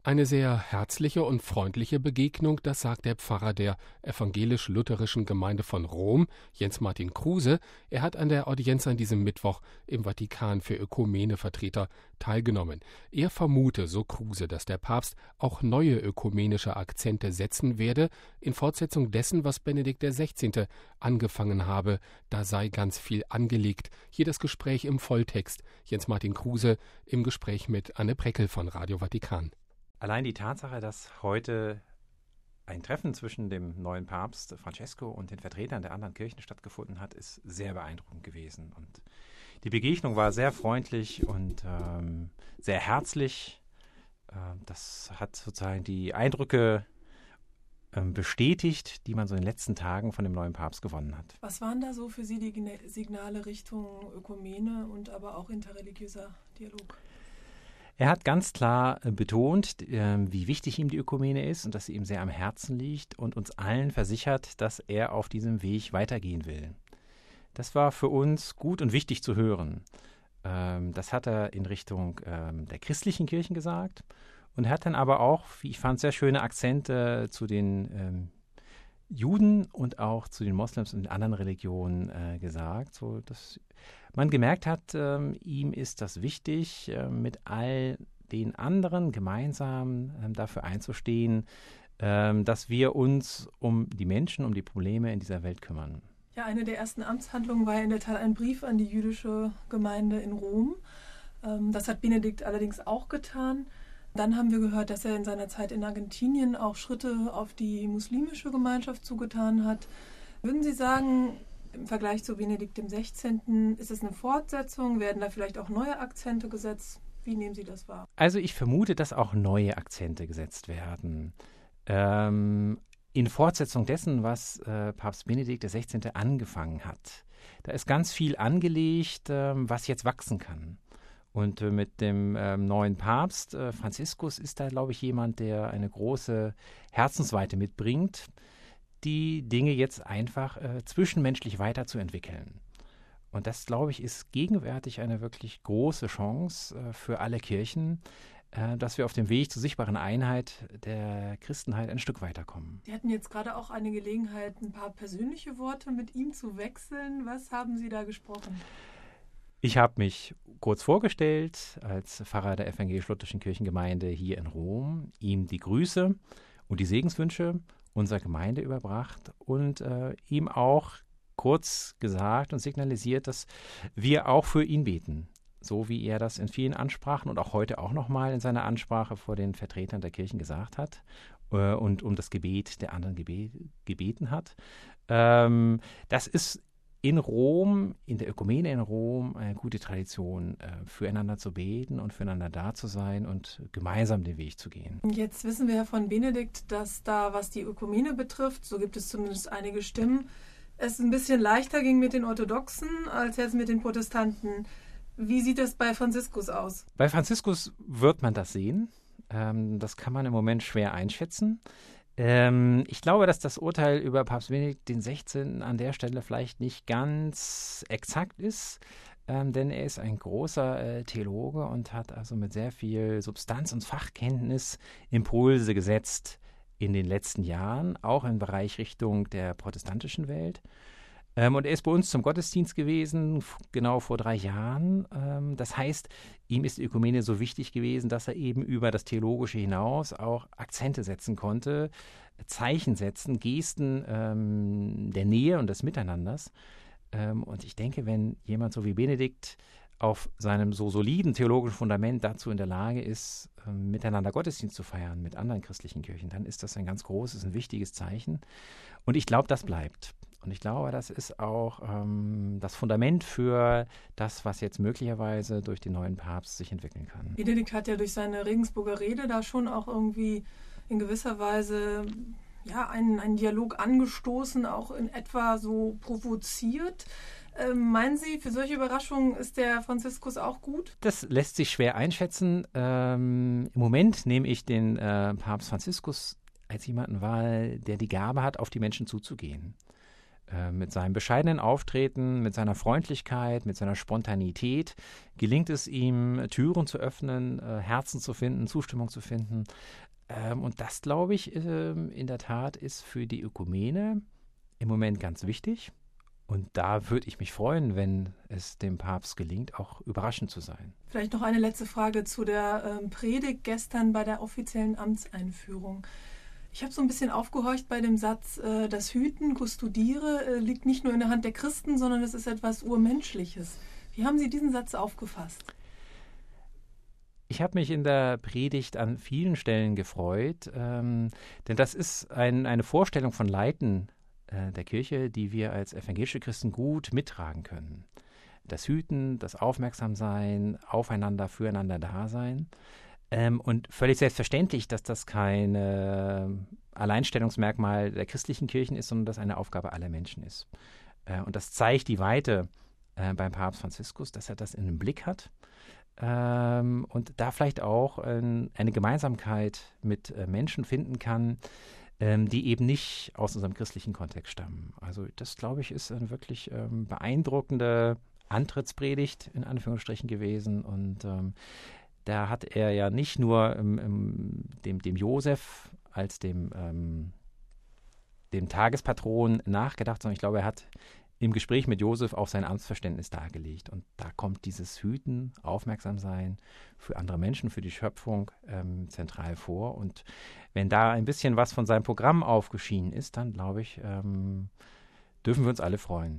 Eine sehr herzliche und freundliche Begegnung, das sagt der Pfarrer der evangelisch-lutherischen Gemeinde von Rom, Jens-Martin Kruse. Er hat an der Audienz an diesem Mittwoch im Vatikan für Ökumene-Vertreter teilgenommen. Er vermute, so Kruse, dass der Papst auch neue ökumenische Akzente setzen werde, in Fortsetzung dessen, was Benedikt XVI. Angefangen habe. Da sei ganz viel angelegt. Hier das Gespräch im Volltext. Jens-Martin Kruse im Gespräch mit Anne Preckel von Radio Vatikan. Allein die Tatsache, dass heute ein Treffen zwischen dem neuen Papst Francesco und den Vertretern der anderen Kirchen stattgefunden hat, ist sehr beeindruckend gewesen. Und die Begegnung war sehr freundlich und sehr herzlich. Das hat sozusagen die Eindrücke bestätigt, die man so in den letzten Tagen von dem neuen Papst gewonnen hat. Was waren da so für Sie die Signale Richtung Ökumene und aber auch interreligiöser Dialog? Er hat ganz klar betont, wie wichtig ihm die Ökumene ist und dass sie ihm sehr am Herzen liegt und uns allen versichert, dass er auf diesem Weg weitergehen will. Das war für uns gut und wichtig zu hören. Das hat er in Richtung der christlichen Kirchen gesagt und hat dann aber auch, wie ich fand, sehr schöne Akzente zu den Juden und auch zu den Moslems und anderen Religionen gesagt, so dass man gemerkt hat, ihm ist das wichtig, mit all den anderen gemeinsam dafür einzustehen, dass wir uns um die Menschen, um die Probleme in dieser Welt kümmern. Ja, eine der ersten Amtshandlungen war in der Tat ein Brief an die jüdische Gemeinde in Rom. Das hat Benedikt allerdings auch getan. Dann haben wir gehört, dass er in seiner Zeit in Argentinien auch Schritte auf die muslimische Gemeinschaft zugetan hat. Würden Sie sagen, im Vergleich zu Benedikt XVI. Ist es eine Fortsetzung? Werden da vielleicht auch neue Akzente gesetzt? Wie nehmen Sie das wahr? Also ich vermute, dass auch neue Akzente gesetzt werden. In Fortsetzung dessen, was Papst Benedikt XVI. Angefangen hat. Da ist ganz viel angelegt, was jetzt wachsen kann. Und mit dem neuen Papst Franziskus ist da, glaube ich, jemand, der eine große Herzensweite mitbringt, die Dinge jetzt einfach zwischenmenschlich weiterzuentwickeln. Und das, glaube ich, ist gegenwärtig eine wirklich große Chance für alle Kirchen, dass wir auf dem Weg zur sichtbaren Einheit der Christenheit ein Stück weiterkommen. Sie hatten jetzt gerade auch eine Gelegenheit, ein paar persönliche Worte mit ihm zu wechseln. Was haben Sie da gesprochen? Ich habe mich kurz vorgestellt als Pfarrer der evangelisch-lutherischen Kirchengemeinde hier in Rom, ihm die Grüße und die Segenswünsche unserer Gemeinde überbracht und ihm auch kurz gesagt und signalisiert, dass wir auch für ihn beten, so wie er das in vielen Ansprachen und auch heute auch nochmal in seiner Ansprache vor den Vertretern der Kirchen gesagt hat und um das Gebet der anderen gebeten hat. Das ist in Rom, in der Ökumene in Rom, eine gute Tradition, füreinander zu beten und füreinander da zu sein und gemeinsam den Weg zu gehen. Jetzt wissen wir ja von Benedikt, dass da, was die Ökumene betrifft, so gibt es zumindest einige Stimmen, es ein bisschen leichter ging mit den Orthodoxen als jetzt mit den Protestanten. Wie sieht das bei Franziskus aus? Bei Franziskus wird man das sehen. Das kann man im Moment schwer einschätzen. Ich glaube, dass das Urteil über Papst Benedikt XVI. An der Stelle vielleicht nicht ganz exakt ist, denn er ist ein großer Theologe und hat also mit sehr viel Substanz und Fachkenntnis Impulse gesetzt in den letzten Jahren, auch im Bereich Richtung der protestantischen Welt. Und er ist bei uns zum Gottesdienst gewesen, genau vor 3 Jahren. Das heißt, ihm ist die Ökumene so wichtig gewesen, dass er eben über das Theologische hinaus auch Akzente setzen konnte, Zeichen setzen, Gesten der Nähe und des Miteinanders. Und ich denke, wenn jemand so wie Benedikt auf seinem so soliden theologischen Fundament dazu in der Lage ist, miteinander Gottesdienst zu feiern mit anderen christlichen Kirchen, dann ist das ein ganz großes, ein wichtiges Zeichen. Und ich glaube, das bleibt. Und ich glaube, das ist auch das Fundament für das, was jetzt möglicherweise durch den neuen Papst sich entwickeln kann. Benedikt hat ja durch seine Regensburger Rede da schon auch irgendwie in gewisser Weise einen Dialog angestoßen, auch in etwa so provoziert. Meinen Sie, für solche Überraschungen ist der Franziskus auch gut? Das lässt sich schwer einschätzen. Im Moment nehme ich den Papst Franziskus als jemanden wahr, der die Gabe hat, auf die Menschen zuzugehen. Mit seinem bescheidenen Auftreten, mit seiner Freundlichkeit, mit seiner Spontanität gelingt es ihm, Türen zu öffnen, Herzen zu finden, Zustimmung zu finden. Und das, glaube ich, in der Tat ist für die Ökumene im Moment ganz wichtig. Und da würde ich mich freuen, wenn es dem Papst gelingt, auch überraschend zu sein. Vielleicht noch eine letzte Frage zu der Predigt gestern bei der offiziellen Amtseinführung. Ich habe so ein bisschen aufgehorcht bei dem Satz, das Hüten, Kustodiere liegt nicht nur in der Hand der Christen, sondern es ist etwas Urmenschliches. Wie haben Sie diesen Satz aufgefasst? Ich habe mich in der Predigt an vielen Stellen gefreut, denn das ist eine Vorstellung von Leiten der Kirche, die wir als evangelische Christen gut mittragen können. Das Hüten, das Aufmerksamsein, aufeinander, füreinander Dasein. Und völlig selbstverständlich, dass das kein Alleinstellungsmerkmal der christlichen Kirchen ist, sondern dass eine Aufgabe aller Menschen ist. Und das zeigt die Weite beim Papst Franziskus, dass er das in den Blick hat und da vielleicht auch eine Gemeinsamkeit mit Menschen finden kann, die eben nicht aus unserem christlichen Kontext stammen. Also das, glaube ich, ist eine wirklich beeindruckende Antrittspredigt in Anführungsstrichen gewesen und da hat er ja nicht nur dem Josef als dem Tagespatron nachgedacht, sondern ich glaube, er hat im Gespräch mit Josef auch sein Amtsverständnis dargelegt. Und da kommt dieses Hüten, Aufmerksamsein für andere Menschen, für die Schöpfung zentral vor. Und wenn da ein bisschen was von seinem Programm aufgeschienen ist, dann glaube ich, dürfen wir uns alle freuen.